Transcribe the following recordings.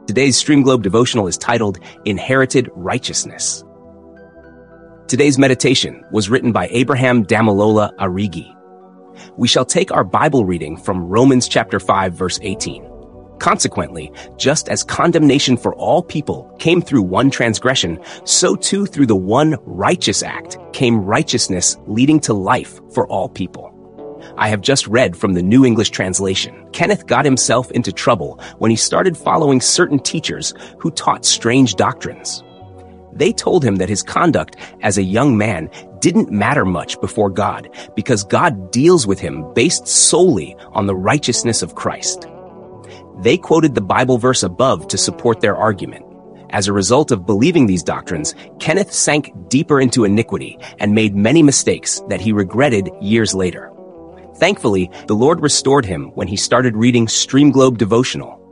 Today's Stream Globe devotional is titled Inherited Righteousness. Today's meditation was written by Abraham Damilola Arigi. We shall take our Bible reading from Romans chapter 5, verse 18. Consequently, just as condemnation for all people came through one transgression, so too through the one righteous act came righteousness leading to life for all people. I have just read from the New English Translation. Kenneth got himself into trouble when he started following certain teachers who taught strange doctrines. They told him that his conduct as a young man didn't matter much before God because God deals with him based solely on the righteousness of Christ. They quoted the Bible verse above to support their argument. As a result of believing these doctrines, Kenneth sank deeper into iniquity and made many mistakes that he regretted years later. Thankfully, the Lord restored him when he started reading Stream Globe devotional.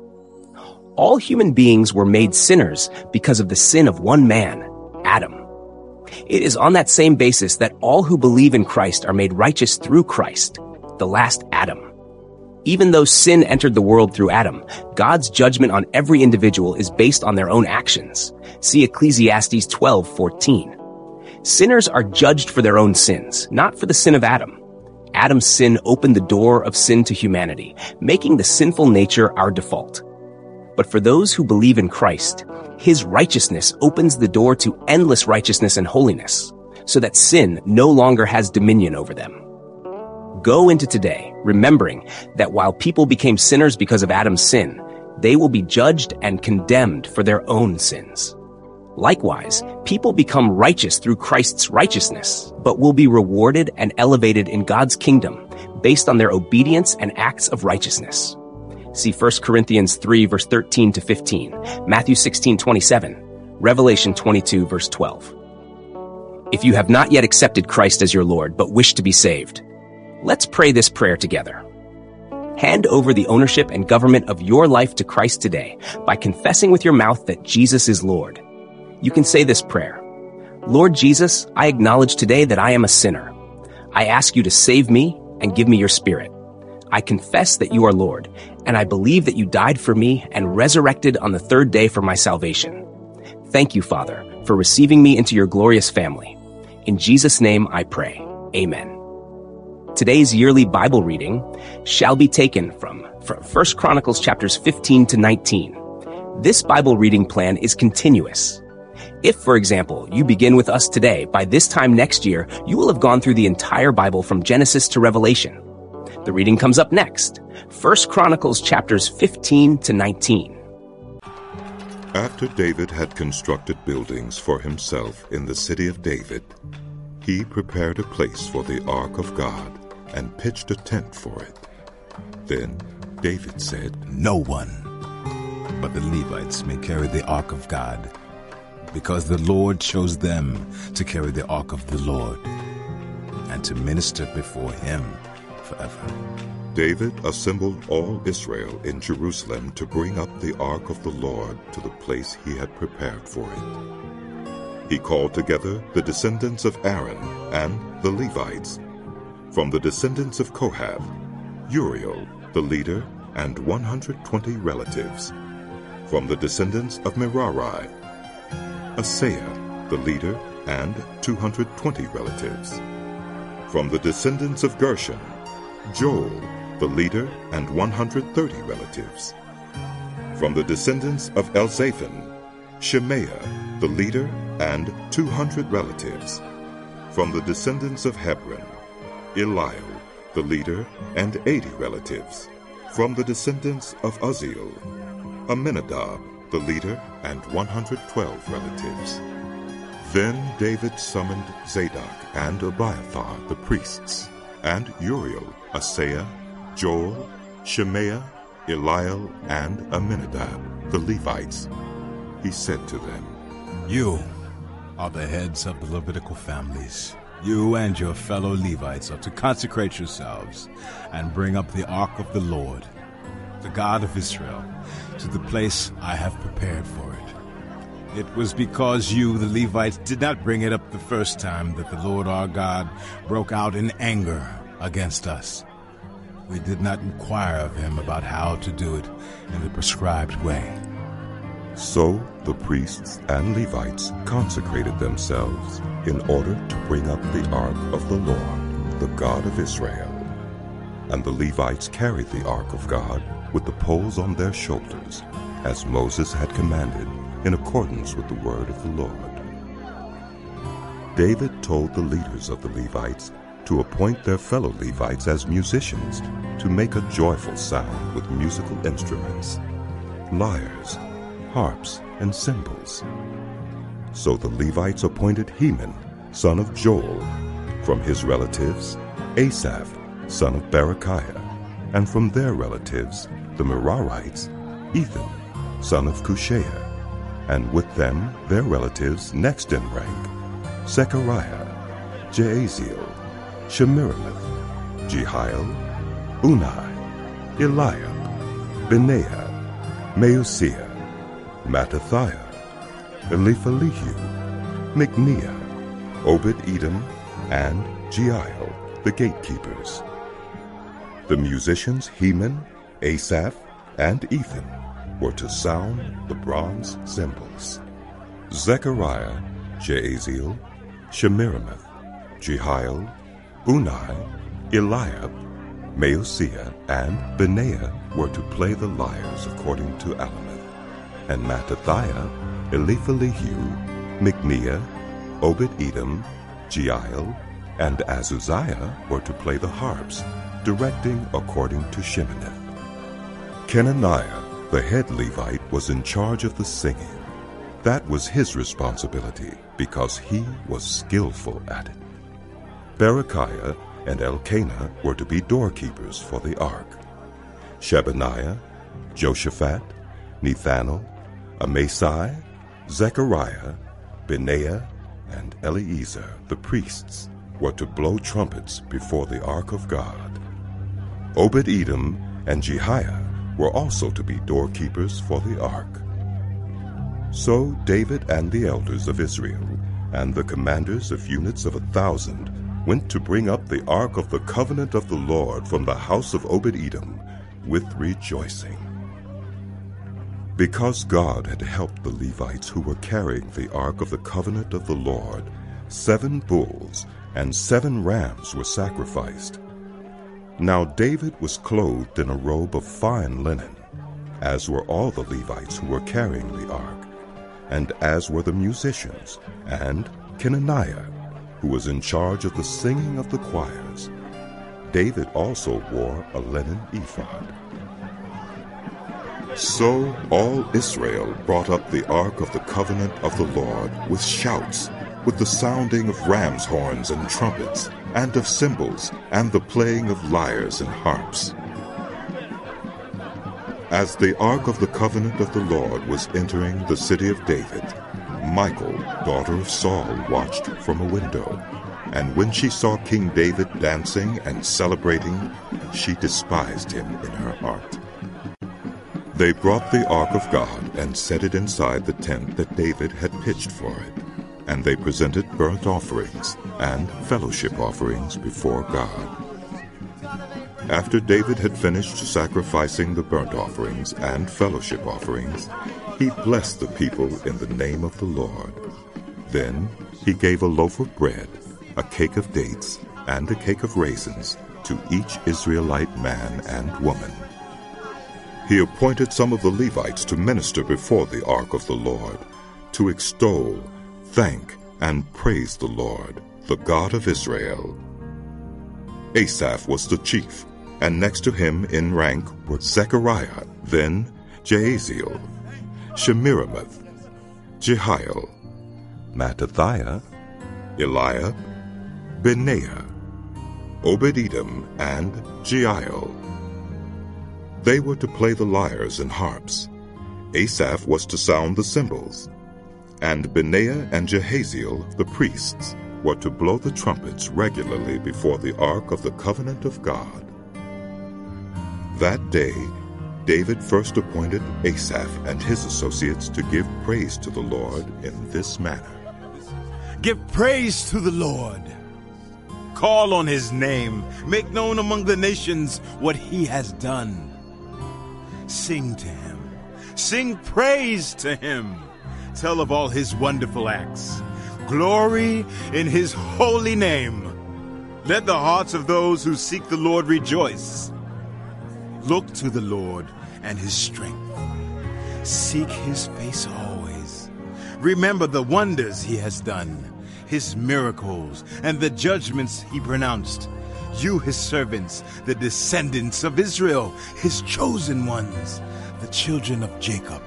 All human beings were made sinners because of the sin of one man, Adam. It is on that same basis that all who believe in Christ are made righteous through Christ, the last Adam. Even though sin entered the world through Adam, God's judgment on every individual is based on their own actions. See Ecclesiastes 12:14. Sinners are judged for their own sins, not for the sin of Adam. Adam's sin opened the door of sin to humanity, making the sinful nature our default. But for those who believe in Christ, his righteousness opens the door to endless righteousness and holiness, so that sin no longer has dominion over them. Go into today, remembering that while people became sinners because of Adam's sin, they will be judged and condemned for their own sins. Likewise, people become righteous through Christ's righteousness, but will be rewarded and elevated in God's kingdom based on their obedience and acts of righteousness. See 1 Corinthians 3, verse 13 to 15, Matthew 16:27, Revelation 22, verse 12. If you have not yet accepted Christ as your Lord, but wish to be saved, let's pray this prayer together. Hand over the ownership and government of your life to Christ today by confessing with your mouth that Jesus is Lord. You can say this prayer. Lord Jesus, I acknowledge today that I am a sinner. I ask you to save me and give me your Spirit. I confess that you are Lord, and I believe that you died for me and resurrected on the third day for my salvation. Thank you, Father, for receiving me into your glorious family. In Jesus' name I pray. Amen. Today's yearly Bible reading shall be taken from 1 Chronicles chapters 15 to 19. This Bible reading plan is continuous. If, for example, you begin with us today, by this time next year, you will have gone through the entire Bible from Genesis to Revelation. The reading comes up next, 1 Chronicles chapters 15 to 19. After David had constructed buildings for himself in the city of David, he prepared a place for the ark of God and pitched a tent for it. Then David said, "No one but the Levites may carry the ark of God, because the Lord chose them to carry the ark of the Lord and to minister before him forever." David assembled all Israel in Jerusalem to bring up the ark of the Lord to the place he had prepared for it. He called together the descendants of Aaron and the Levites. From the descendants of Kohath, Uriel, the leader, and 120 relatives. From the descendants of Merari, Asaiah, the leader, and 220 relatives. From the descendants of Gershon, Joel, the leader, and 130 relatives. From the descendants of Elzaphan, Shemaiah, the leader, and 200 relatives. From the descendants of Hebron, Eliel, the leader, and 80 relatives. From the descendants of Uzziel, Aminadab, the leader, and 112 relatives. Then David summoned Zadok and Abiathar, the priests, and Uriel, Asaiah, Joel, Shemaiah, Eliel, and Aminadab, the Levites. He said to them, "You are the heads of the Levitical families. You and your fellow Levites are to consecrate yourselves and bring up the ark of the Lord, the God of Israel, to the place I have prepared for it. It was because you, the Levites, did not bring it up the first time that the Lord our God broke out in anger against us. We did not inquire of him about how to do it in the prescribed way. So the priests and Levites consecrated themselves in order to bring up the ark of the Lord, the God of Israel. And the Levites carried the ark of God with the poles on their shoulders, as Moses had commanded, in accordance with the word of the Lord. David told the leaders of the Levites to appoint their fellow Levites as musicians to make a joyful sound with musical instruments, lyres, harps, and cymbals. So the Levites appointed Heman, son of Joel, from his relatives, Asaph, son of Berechiah, and from their relatives, the Merarites, Ethan, son of Cushaiah, and with them their relatives next in rank, Zechariah, Jaaziel, Shemiramoth, Jehiel, Unai, Eliab, Benaiah, Maaseiah, Mattithiah, Eliphalihu, Mikneiah, Obed-Edom, and Jeiel, the gatekeepers. The musicians Heman, Asaph, and Ethan were to sound the bronze cymbals. Zechariah, Jaaziel, Shemiramoth, Jehiel, Unai, Eliab, Maaseiah, and Benaiah were to play the lyres according to Alameth, and Mattithiah, Eliphalihu, Mikneiah, Obed-Edom, Jeiel, and Azuziah were to play the harps, directing according to Sheminith. Kenaniah, the head Levite, was in charge of the singing. That was his responsibility, because he was skillful at it. Berechiah and Elkanah were to be doorkeepers for the ark. Shebaniah, Joshaphat, Nethanel, Amasai, Zechariah, Benaiah, and Eleazar, the priests, were to blow trumpets before the ark of God. Obed-Edom and Jehiel were also to be doorkeepers for the ark. So David and the elders of Israel and the commanders of units of 1,000 went to bring up the ark of the covenant of the Lord from the house of Obed-Edom with rejoicing. Because God had helped the Levites who were carrying the ark of the covenant of the Lord, 7 bulls and 7 rams were sacrificed. Now David was clothed in a robe of fine linen, as were all the Levites who were carrying the ark, and as were the musicians, and Kenaniah, who was in charge of the singing of the choirs. David also wore a linen ephod. So all Israel brought up the ark of the covenant of the Lord with shouts, with the sounding of ram's horns and trumpets, and of cymbals, and the playing of lyres and harps. As the ark of the covenant of the Lord was entering the city of David, Michal, daughter of Saul, watched from a window. And when she saw King David dancing and celebrating, she despised him in her heart. They brought the ark of God and set it inside the tent that David had pitched for it. And they presented burnt offerings and fellowship offerings before God. After David had finished sacrificing the burnt offerings and fellowship offerings, he blessed the people in the name of the Lord. Then he gave a loaf of bread, a cake of dates, and a cake of raisins to each Israelite man and woman. He appointed some of the Levites to minister before the ark of the Lord, to extol, thank, and praise the Lord, the God of Israel. Asaph was the chief, and next to him in rank were Zechariah, then Jaaziel, Shemiramoth, Jehiel, Mattithiah, Eliab, Benaiah, Obed-Edom, and Jeiel. They were to play the lyres and harps. Asaph was to sound the cymbals, and Benaiah and Jahaziel, the priests, were to blow the trumpets regularly before the ark of the covenant of God. That day, David first appointed Asaph and his associates to give praise to the Lord in this manner. Give praise to the Lord. Call on his name. Make known among the nations what he has done. Sing to him. Sing praise to him. Tell of all his wonderful acts. Glory in his holy name. Let the hearts of those who seek the Lord rejoice. Look to the Lord and his strength. Seek his face always. Remember the wonders he has done, his miracles, and the judgments he pronounced. You, his servants, the descendants of Israel, his chosen ones, the children of Jacob.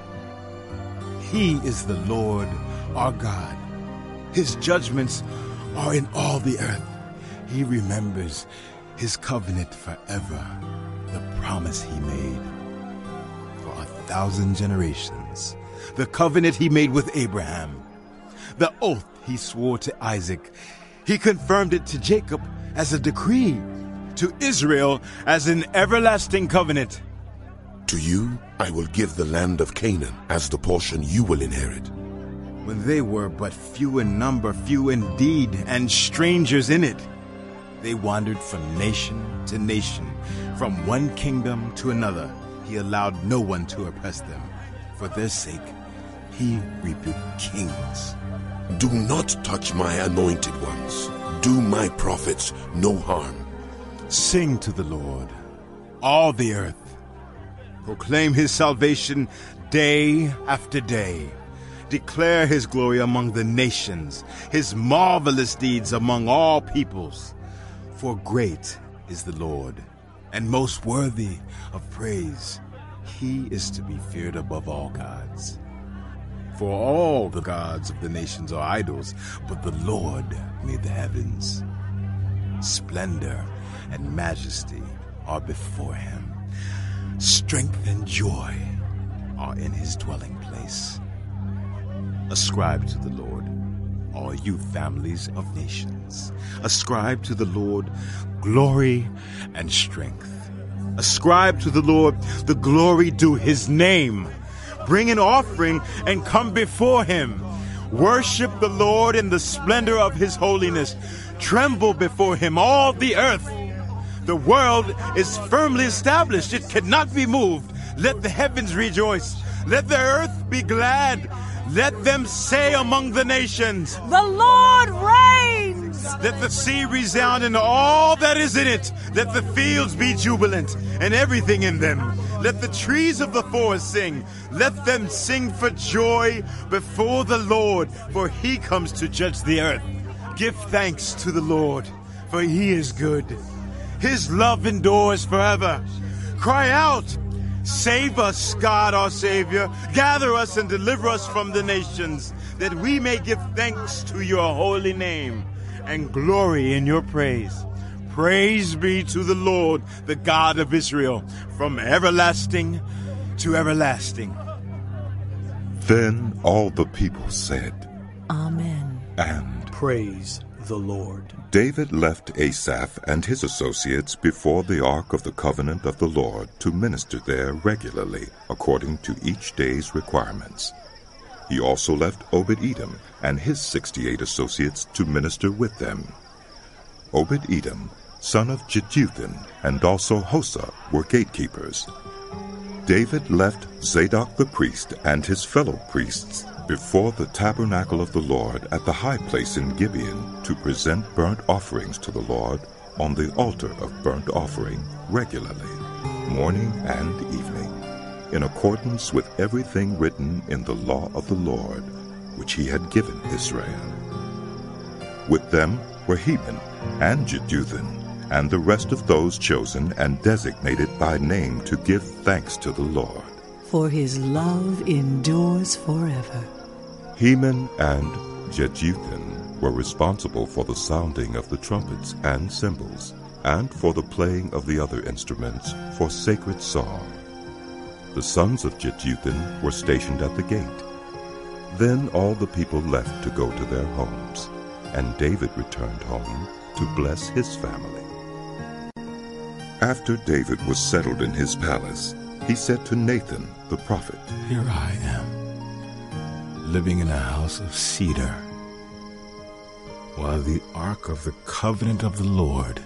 He is the Lord our God. His judgments are in all the earth. He remembers his covenant forever, the promise he made for 1,000 generations, the covenant he made with Abraham, the oath he swore to Isaac. He confirmed it to Jacob as a decree, to Israel as an everlasting covenant. To you I will give the land of Canaan as the portion you will inherit. When they were but few in number, few indeed, and strangers in it, they wandered from nation to nation, from one kingdom to another. He allowed no one to oppress them. For their sake, he rebuked kings. Do not touch my anointed ones. Do my prophets no harm. Sing to the Lord, all the earth. Proclaim his salvation day after day. Declare his glory among the nations, his marvelous deeds among all peoples. For great is the Lord, and most worthy of praise. He is to be feared above all gods. For all the gods of the nations are idols, but the Lord made the heavens. Splendor and majesty are before him. Strength and joy are in his dwelling place. Ascribe to the Lord, all you families of nations. Ascribe to the Lord glory and strength. Ascribe to the Lord the glory due his name. Bring an offering and come before him. Worship the Lord in the splendor of his holiness. Tremble before him, all the earth. The world is firmly established. It cannot be moved. Let the heavens rejoice. Let the earth be glad. Let them say among the nations, the Lord reigns! Let the sea resound and all that is in it. Let the fields be jubilant and everything in them. Let the trees of the forest sing. Let them sing for joy before the Lord, for he comes to judge the earth. Give thanks to the Lord, for he is good. His love endures forever. Cry out, save us, God our Savior. Gather us and deliver us from the nations, that we may give thanks to your holy name and glory in your praise. Praise be to the Lord, the God of Israel, from everlasting to everlasting. Then all the people said, Amen. And praise the Lord. David left Asaph and his associates before the ark of the covenant of the Lord to minister there regularly, according to each day's requirements. He also left Obed-Edom and his 68 associates to minister with them. Obed-Edom, son of Jeduthun, and also Hosah were gatekeepers. David left Zadok the priest and his fellow priests before the tabernacle of the Lord at the high place in Gibeon to present burnt offerings to the Lord on the altar of burnt offering regularly, morning and evening, in accordance with everything written in the law of the Lord, which he had given Israel. With them were Heman and Jeduthun, and the rest of those chosen and designated by name to give thanks to the Lord. For his love endures forever. Heman and Jeduthun were responsible for the sounding of the trumpets and cymbals, and for the playing of the other instruments for sacred song. The sons of Jeduthun were stationed at the gate. Then all the people left to go to their homes, and David returned home to bless his family. After David was settled in his palace, he said to Nathan the prophet, Here I am, living in a house of cedar, while the ark of the covenant of the Lord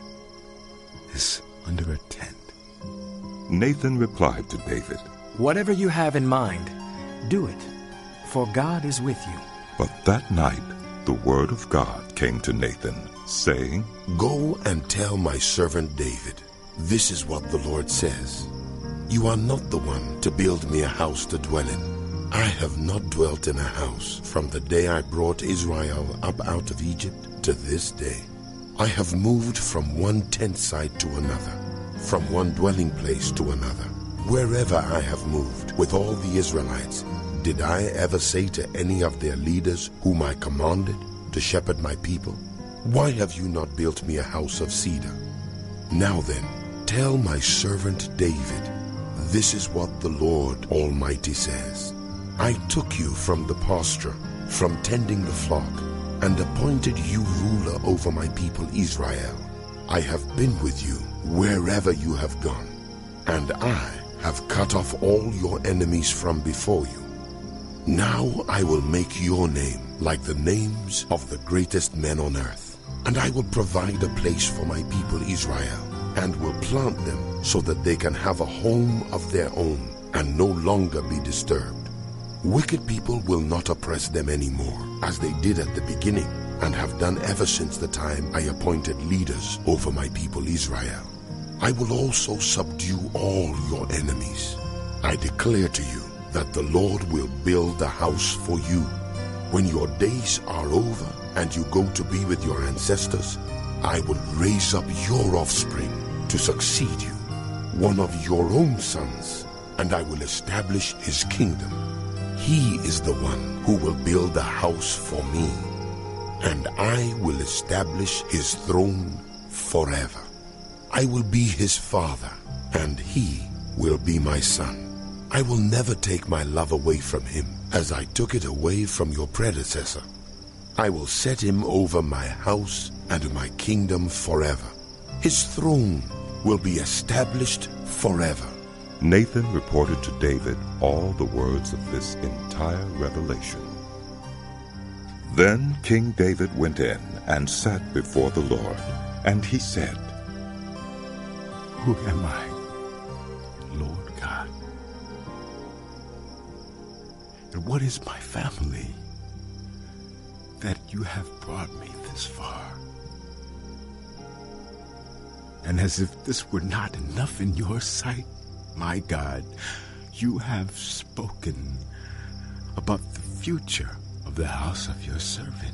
is under a tent. Nathan replied to David, Whatever you have in mind, Do it, for God is with you. But that night the word of God came to Nathan, saying, Go and tell my servant David, this is what the Lord says. You are not the one to build me a house to dwell in. I have not dwelt in a house from the day I brought Israel up out of Egypt to this day. I have moved from one tent site to another, from one dwelling place to another. Wherever I have moved with all the Israelites, did I ever say to any of their leaders whom I commanded to shepherd my people, why have you not built me a house of cedar? Now then, tell my servant David, this is what the Lord Almighty says. I took you from the pasture, from tending the flock, and appointed you ruler over my people Israel. I have been with you wherever you have gone, and I have cut off all your enemies from before you. Now I will make your name like the names of the greatest men on earth, and I will provide a place for my people Israel, and will plant them so that they can have a home of their own and no longer be disturbed. Wicked people will not oppress them anymore, as they did at the beginning, and have done ever since the time I appointed leaders over my people Israel. I will also subdue all your enemies. I declare to you that the Lord will build a house for you. When your days are over and you go to be with your ancestors, I will raise up your offspring to succeed you, one of your own sons, and I will establish his kingdom. He is the one who will build a house for me, and I will establish his throne forever. I will be his father, and he will be my son. I will never take my love away from him, as I took it away from your predecessor. I will set him over my house and my kingdom forever. His throne will be established forever. Nathan reported to David all the words of this entire revelation. Then King David went in and sat before the Lord, and he said, Who am I, Lord God? And what is my family that you have brought me this far? And as if this were not enough in your sight, my God, you have spoken about the future of the house of your servant.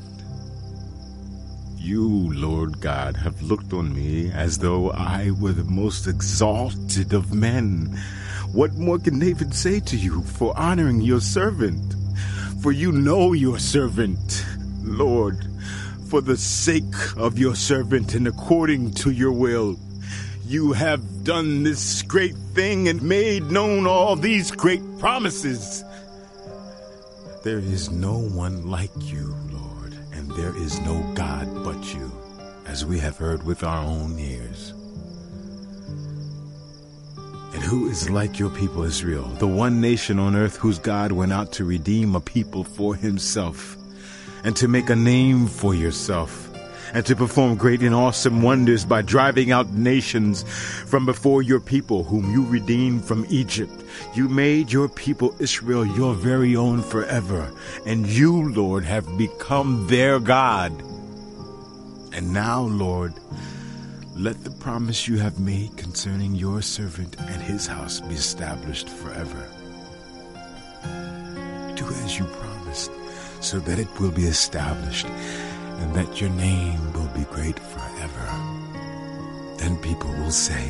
You, Lord God, have looked on me as though I were the most exalted of men. What more can David say to you for honoring your servant? For you know your servant, Lord, for the sake of your servant and according to your will. You have done this great thing and made known all these great promises. There is no one like you, Lord, and there is no God but you, as we have heard with our own ears. And who is like your people Israel, the one nation on earth whose God went out to redeem a people for himself, and to make a name for yourself, and to perform great and awesome wonders by driving out nations from before your people, whom you redeemed from Egypt. You made your people Israel your very own forever, and you, Lord, have become their God. And now, Lord, let the promise you have made concerning your servant and his house be established forever. Do as you promised, so that it will be established, and that your name will be great forever. Then people will say,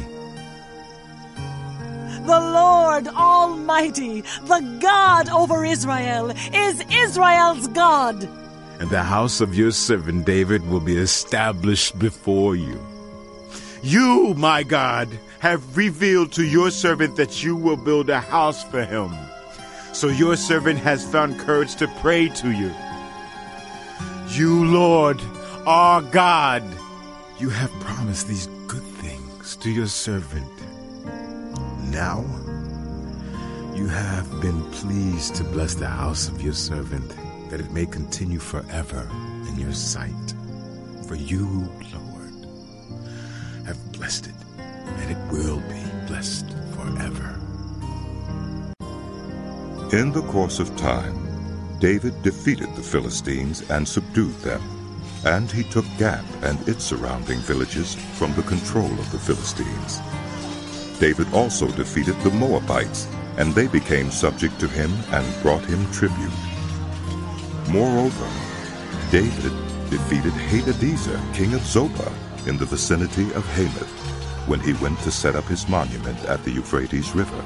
The Lord Almighty, the God over Israel, is Israel's God. and the house of your servant David will be established before you. You, my God, have revealed to your servant that you will build a house for him. So your servant has found courage to pray to you. You, Lord, are God. You have promised these good things to your servant. Now, you have been pleased to bless the house of your servant, that it may continue forever in your sight. For you, Lord, have blessed it, and it will be blessed forever. In the course of time, David defeated the Philistines and subdued them, and he took Gath and its surrounding villages from the control of the Philistines. David also defeated the Moabites, and they became subject to him and brought him tribute. Moreover, David defeated Hadadezer, king of Zobah, in the vicinity of Hamath, when he went to set up his monument at the Euphrates River.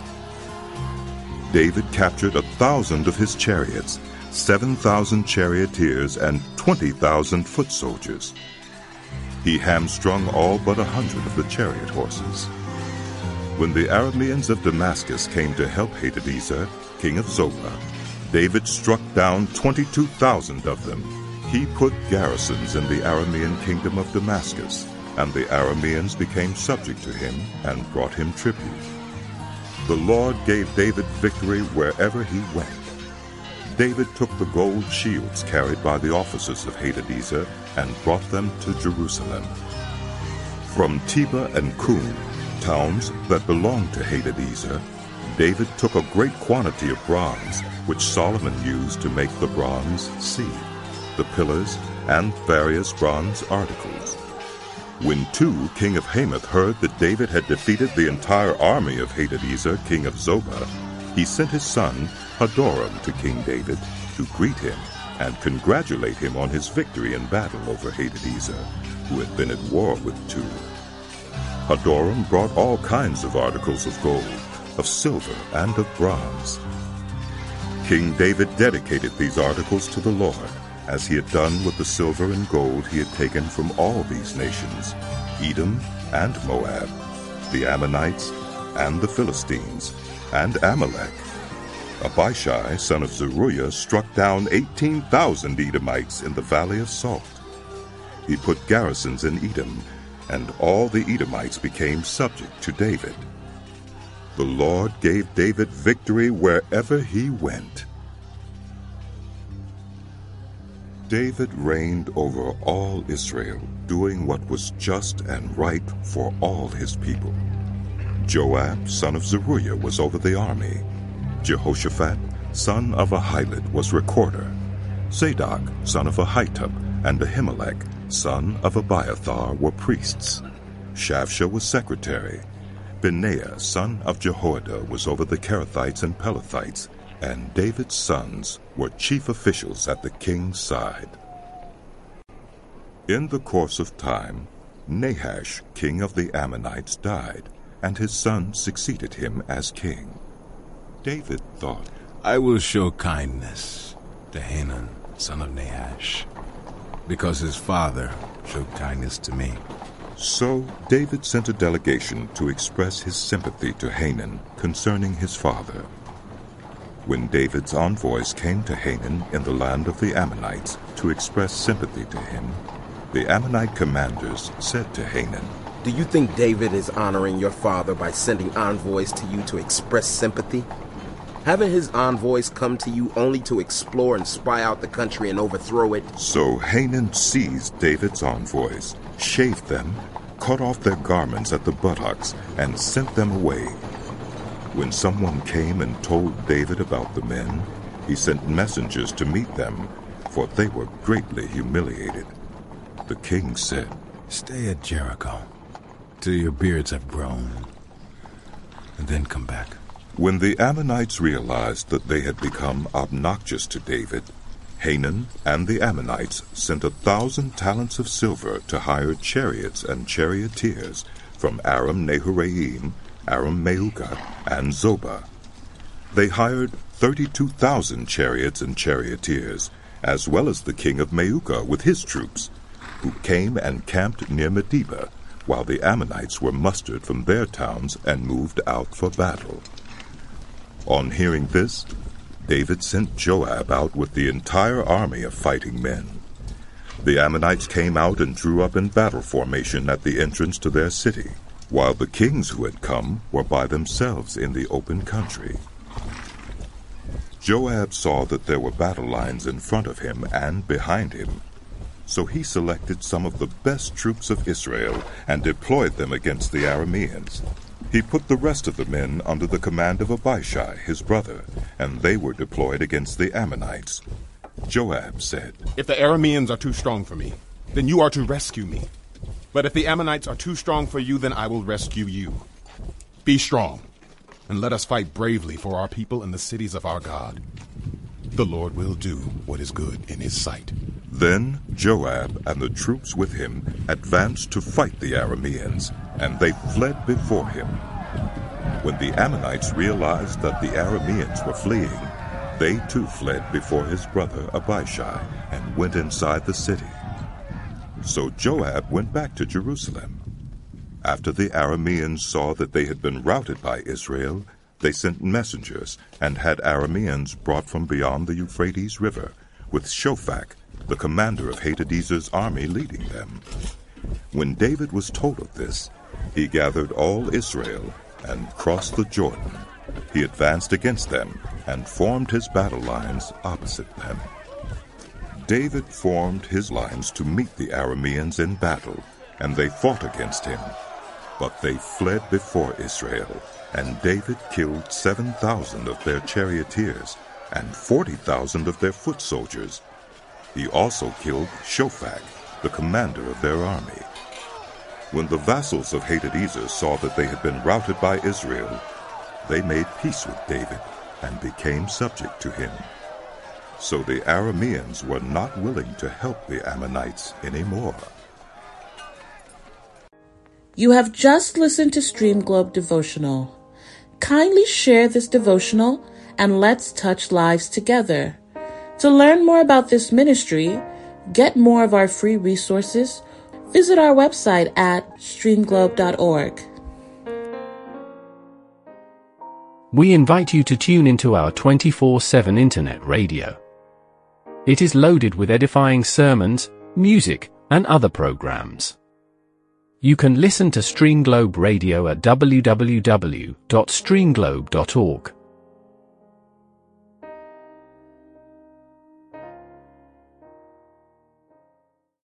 David captured 1,000 of his chariots, 7,000 charioteers, and 20,000 foot soldiers. He hamstrung all but 100 of the chariot horses. When the Arameans of Damascus came to help Hadadezer, king of Zobah, David struck down 22,000 of them. He put garrisons in the Aramean kingdom of Damascus, and the Arameans became subject to him and brought him tribute. The Lord gave David victory wherever he went. David took the gold shields carried by the officers of Hadadezer and brought them to Jerusalem. From Tebah and Kun, towns that belonged to Hadadezer, David took a great quantity of bronze, which Solomon used to make the bronze sea, the pillars, and various bronze articles. When Tu, king of Hamath, heard that David had defeated the entire army of Hadadezer, king of Zobah, he sent his son Hadoram to King David to greet him and congratulate him on his victory in battle over Hadadezer, who had been at war with Tu. Hadoram brought all kinds of articles of gold, of silver, and of bronze. King David dedicated these articles to the Lord, as he had done with the silver and gold he had taken from all these nations, Edom and Moab, the Ammonites and the Philistines, and Amalek. Abishai, son of Zeruiah, struck down 18,000 Edomites in the valley of Salt. He put garrisons in Edom, and all the Edomites became subject to David. The Lord gave David victory wherever he went. David reigned over all Israel, doing what was just and right for all his people. Joab, son of Zeruiah, was over the army. Jehoshaphat, son of Ahilud, was recorder. Zadok, son of Ahitub, and Ahimelech, son of Abiathar, were priests. Shavsha was secretary. Benaiah, son of Jehoiada, was over the Kerethites and Pelethites, and David's sons were chief officials at the king's side. In the course of time, Nahash, king of the Ammonites, died, and his son succeeded him as king. David thought, I will show kindness to Hanun, son of Nahash, because his father showed kindness to me. So David sent a delegation to express his sympathy to Hanun concerning his father. When David's envoys came to Hanun in the land of the Ammonites to express sympathy to him, the Ammonite commanders said to Hanun, Do you think David is honoring your father by sending envoys to you to express sympathy? Haven't his envoys come to you only to explore and spy out the country and overthrow it? So Hanun seized David's envoys, shaved them, cut off their garments at the buttocks, and sent them away. When someone came and told David about the men, he sent messengers to meet them, for they were greatly humiliated. The king said, Stay at Jericho till your beards have grown, and then come back. When the Ammonites realized that they had become obnoxious to David, Hanun and the Ammonites sent 1,000 talents of silver to hire chariots and charioteers from Aram-Naharaim, Aram-Maacah, and Zobah. They hired 32,000 chariots and charioteers, as well as the king of Maacah with his troops, who came and camped near Medeba, while the Ammonites were mustered from their towns and moved out for battle. On hearing this, David sent Joab out with the entire army of fighting men. The Ammonites came out and drew up in battle formation at the entrance to their city, while the kings who had come were by themselves in the open country. Joab saw that there were battle lines in front of him and behind him, so he selected some of the best troops of Israel and deployed them against the Arameans. He put the rest of the men under the command of Abishai, his brother, and they were deployed against the Ammonites. Joab said, "If the Arameans are too strong for me, then you are to rescue me. But if the Ammonites are too strong for you, then I will rescue you. Be strong, and let us fight bravely for our people and the cities of our God. The Lord will do what is good in his sight." Then Joab and the troops with him advanced to fight the Arameans, and they fled before him. When the Ammonites realized that the Arameans were fleeing, they too fled before his brother Abishai and went inside the city. So Joab went back to Jerusalem. After the Arameans saw that they had been routed by Israel, they sent messengers and had Arameans brought from beyond the Euphrates River, with Shophak, the commander of Hadadezer's army, leading them. When David was told of this, he gathered all Israel and crossed the Jordan. He advanced against them and formed his battle lines opposite them. David formed his lines to meet the Arameans in battle, and they fought against him. But they fled before Israel, and David killed 7,000 of their charioteers and 40,000 of their foot soldiers. He also killed Shophak, the commander of their army. When the vassals of Hadadezer saw that they had been routed by Israel, they made peace with David and became subject to him. So the Arameans were not willing to help the Ammonites anymore. You have just listened to Stream Globe Devotional. Kindly share this devotional and let's touch lives together. To learn more about this ministry, get more of our free resources, visit our website at streamglobe.org. We invite you to tune into our 24/7 internet radio. It is loaded with edifying sermons, music, and other programs. You can listen to Stream Globe Radio at www.streamglobe.org.